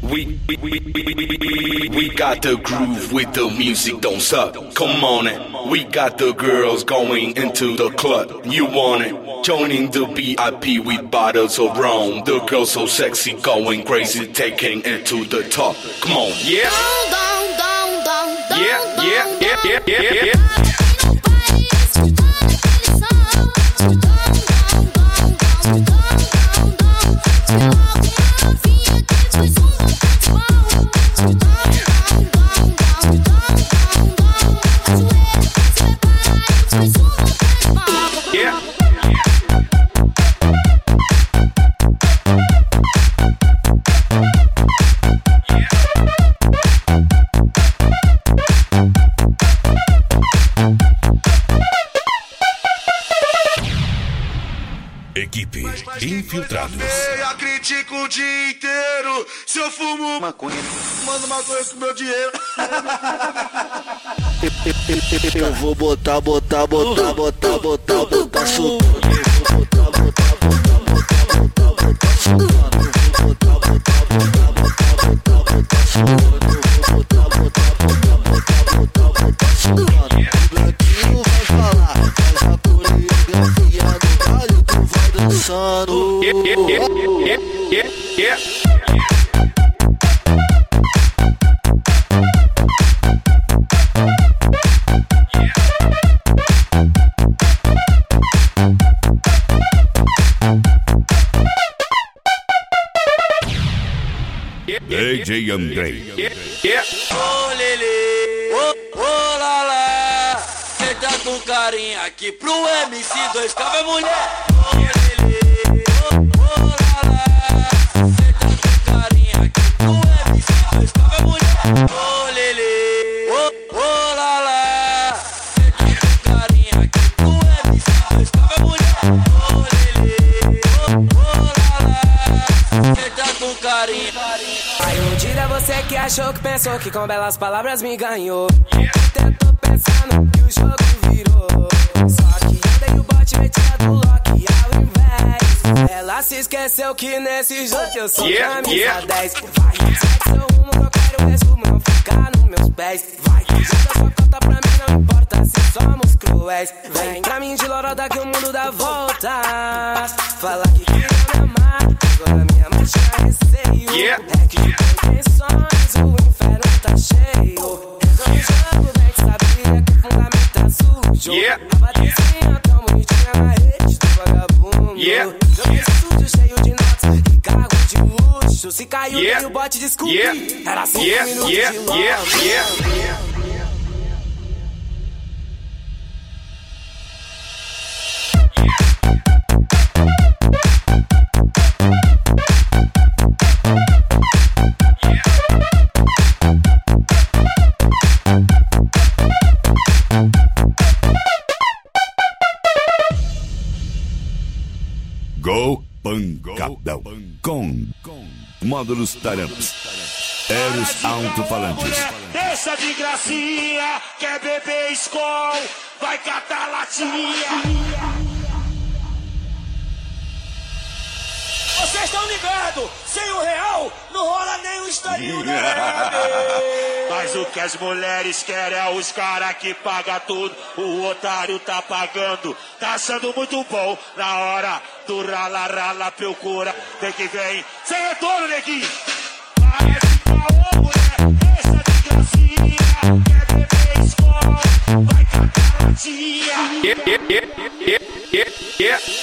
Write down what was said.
We got the groove with the music, don't suck. Come on it. We got the girls going into the club. You want it? Joining the VIP with bottles of rum. The girls so sexy, going crazy, taking it to the top. Come on, yeah. Yeah. Equipe Infiltrados. Eu critico o dia inteiro. Se eu fumo maconha, manda maconha com meu dinheiro. Eu vou botar chutando. Yeah. DJ Andrei. Ô Lelê, ô Lala, senta com carinha aqui pro MC2K vai mulher. Ô Lelê, ô Lala, senta com carinha aqui pro MC2K vai mulher. Ô Lelê, ô Lala, senta com carinha aqui pro MC2K vai mulher. Ô Lelê, ô Lala, senta com carinha. Aí um dia você que achou que pensou que com belas palavras me ganhou. Tentou pensando que o jogo virou. Só que eu dei o bote metia do Loki ao invés. Ela se esqueceu que nesse jogo eu sou camisa 10. Vai, segue seu rumo que eu quero resumo, não ficar nos meus pés. Vai, joga sua conta pra mim, não importa se somos cruéis. Vem pra mim de loroda que o mundo dá voltas. Fala que queria me amar, agora minha marcha é receio. É que de pretensões o inferno tá cheio. Resolve o jogo, bem que sabia que o fundamento tá sujo. A patricinha tão bonitinha na rede do vagabundo. Joguei sujo, cheio de notas e carro de luxo. Se caiu, dei o bote, desculpe. Era 5 minutos de logo. Go Pancadão com módulos Taramps, Eros alto-falantes. Deixa de gracinha, quer beber Skol, vai catar latinha. Vocês estão ligados? Sem o real, não rola nem o estalinho da Mas o que as mulheres querem é os caras que pagam tudo. O otário tá pagando, tá achando muito bom. Na hora do rala-rala procura, tem que vir sem retorno, neguinho. Para de caô, mulher, deixa de gracinha. Quer beber Skol, vai catar latinha.